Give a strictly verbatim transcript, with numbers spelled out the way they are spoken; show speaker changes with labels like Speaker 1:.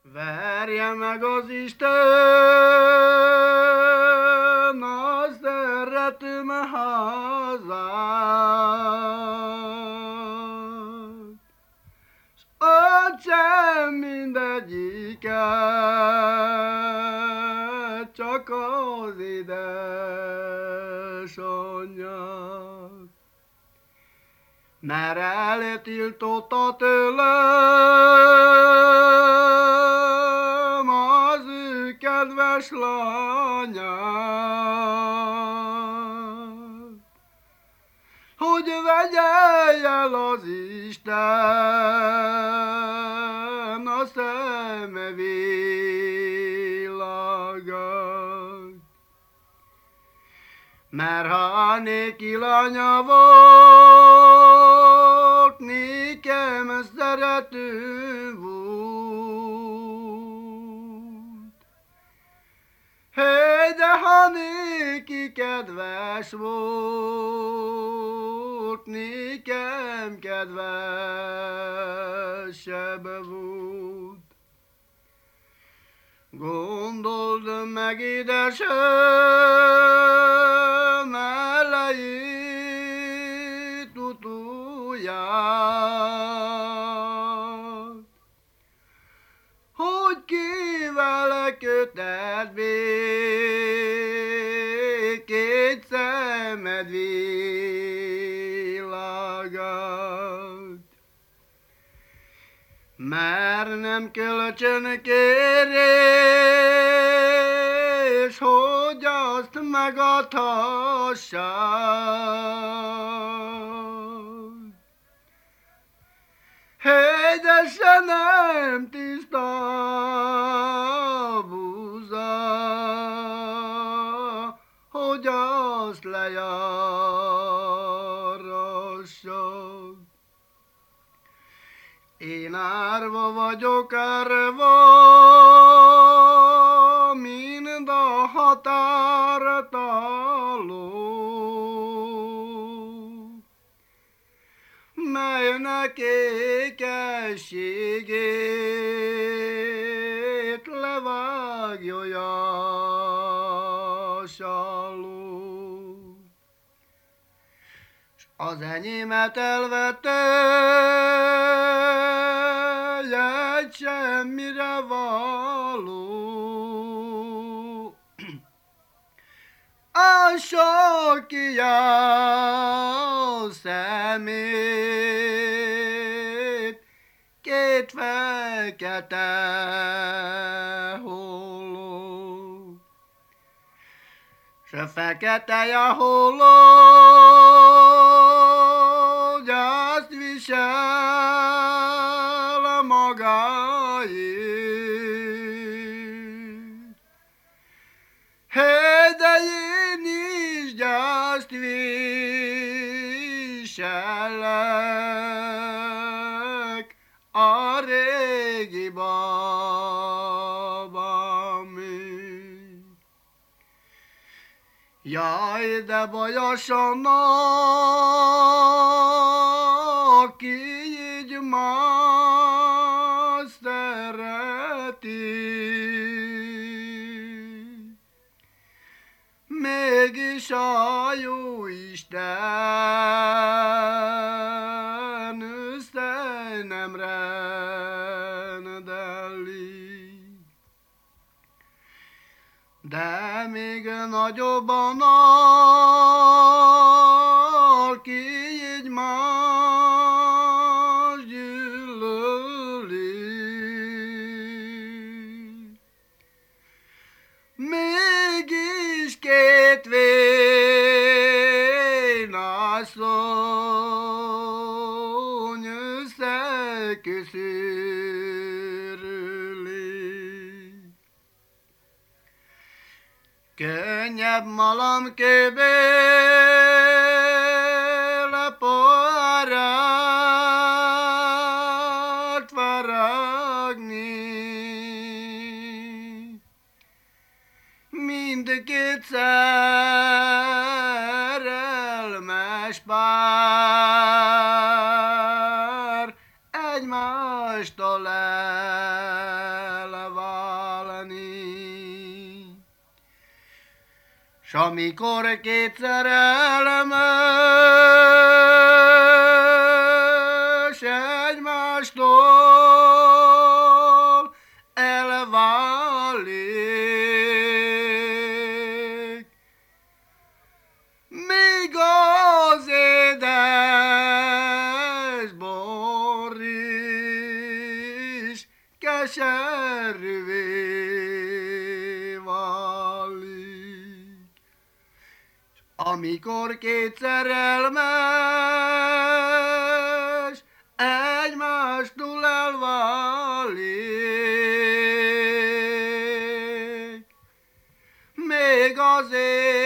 Speaker 1: Verje meg az Isten a szeretőm házát, s öcsém mindegyiket, csak az édesanyját. Mert eltiltotta tőlem az ő kedves lányát, hogy vegye el az Isten a szeme világát. Mert ha néki lánya volt, nékem szerető volt. Hé, de ha néki kedves volt, nékem kedvesebb volt. Gondold meg, édesem, elejét utóját, hogy ki vele kötett békét szemed világát. Mert nem kölcsönkérés, hogy azt megadhassad. Hé, de se nem tiszta búza, hogy azt lejarassad. Én árva vagyok árva, mind a határtaló, melynek ékességét levágja jasaló. S az enyémet elvette, egy semmire való. A sok jó szemét, két fekete holló, s a fekete holló, azt visel magáért. Hé, de én is gyászt viselek a régi babámért. Jaj, de bajosan, aki így más szereti, mégis a jó Isten össze nem rendeli. De még nagyobban, aki így más gyűlöli, mégis két vénasszony összeköszörüli. Könnyebb malomkőből a poharat faragni, mindkét szerelmes pár egymástól el S amikor két szerelmes egymástól elválik, még az édes bor is keserűvé válik. Amikor két szerelmes egymástól elválik, még az